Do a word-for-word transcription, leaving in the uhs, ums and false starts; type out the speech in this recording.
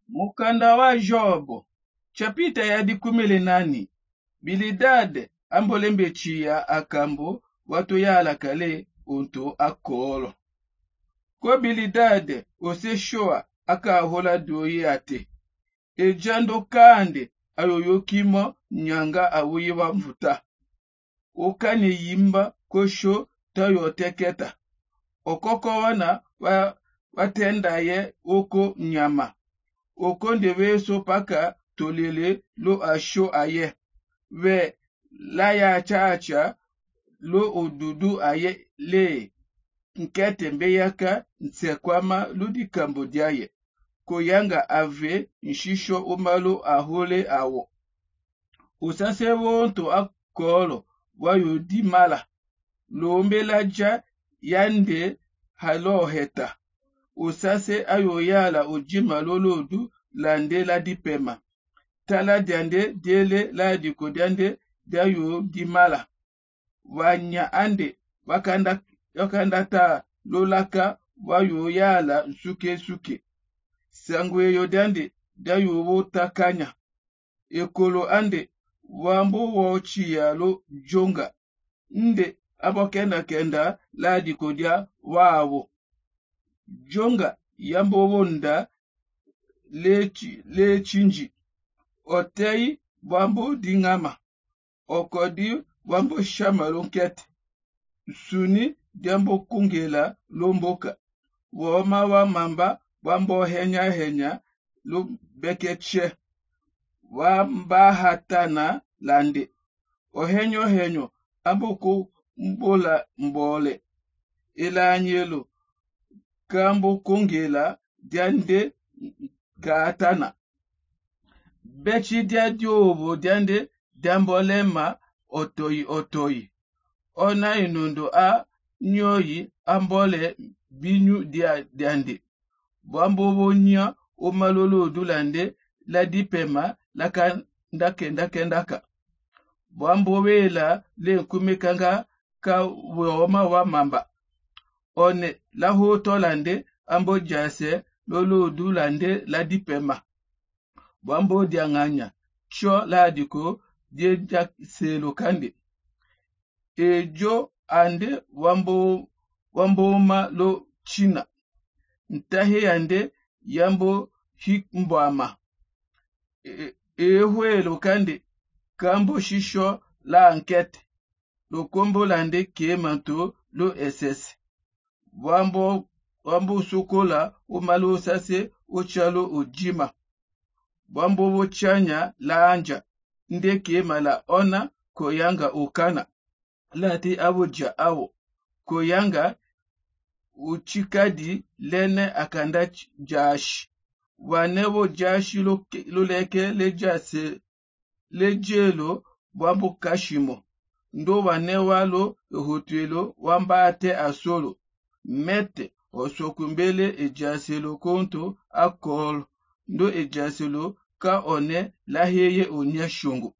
Mukanda wa Jobo, chapita ya dikumile nani, Bilidad ambolembe chia akambo watu ya alakale unto akolo. Ko Bilidad ose shoa aka hola doyi ate. Ejando kande ayoyokimo nyanga awiwa mvuta. Okane yimba kosho tayo teketa. Okoko wana wa, watenda ye oko nyama. Okonde weso paka tolele lo asho aye. We la ya chacha lo odudu aye le. Nkete mbeyaka nsekwama ludi Kambodiaye. Koyanga ave nshisho umalo ahole awo. Usase wonto akolo wayo di mala. Lombelaja yande halo heta. Usase ayoyala ujima lolodu lande la dipema. Tala diande dele la dikodiande dayo di mala. Wanya ande wakanda wakanda ta lolaka wayoyala suke suke. Sangwe yodande dayo wota kanya. Ekolo ande wambo wochi yalo jonga. Nde abokenda kenda la dikodia wawo. Jonga yambo wonda lechi lechinji. Otei wambo dingama. Okodi wambo shamaronkete. Suni diambo kungela lomboka. Woma wa mamba wambo henya henya lo bekeche. Wamba hatana lande. Ohenyo henyo amboko mbola mbole. Ila anyelo kambo kongela diande katana. Bechi dia diobo diande diambolema otoyi otoyi. Ona inundo a nyoyi ambole binu dia diande. Wambo wonya omalolo dulande la dipema la kandake ndake ndaka. Wambo wela le kumekanga ka woma wa mamba. One la hotolande ambo jase lolo dulande la dipema. Wambo dianganya cho la diko die jak selo kande. Ejo ande wambo wambo ma lo china. Ntahe ande yambo hikmbama. E, ehwe lo kande kambo shisho la ankete. Lo kombo lande kemanto lo S S. Wambo wambo sukola umalo sase ochalo ojima. Wambo wochanya la anja. Nde kemala ona koyanga okana. Lati awoja awo. Koyanga uchikadi lene akanda jashi. Wanewo jashi lo, lo leke le jase le jelo wambo kashimo. Ndo wanewa lo hotuelo wamba ate asolo. Mete osokumbele ejaselo konto akol. Ndo ejaselo ka one laheye onya shongo.